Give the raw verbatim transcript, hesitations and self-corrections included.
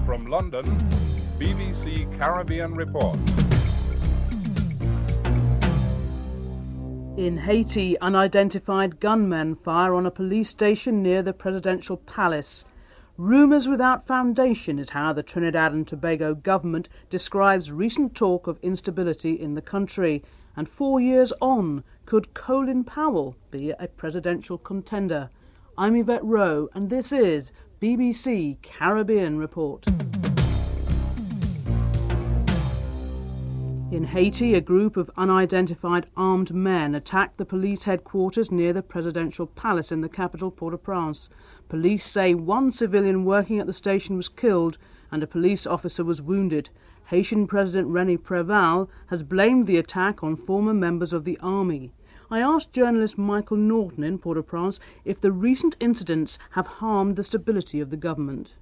From London, B B C Caribbean Report. In Haiti, unidentified gunmen fire on a police station near the presidential palace. Rumours without foundation is how the Trinidad and Tobago government describes recent talk of instability in the country. And four years on, could Colin Powell be a presidential contender? I'm Yvette Rowe, and this is B B C Caribbean Report. In Haiti, a group of unidentified armed men attacked the police headquarters near the presidential palace in the capital, Port-au-Prince. Police say one civilian working at the station was killed and a police officer was wounded. Haitian President René Préval has blamed the attack on former members of the army. I asked journalist Michael Norton in Port-au-Prince if the recent incidents have harmed the stability of the government.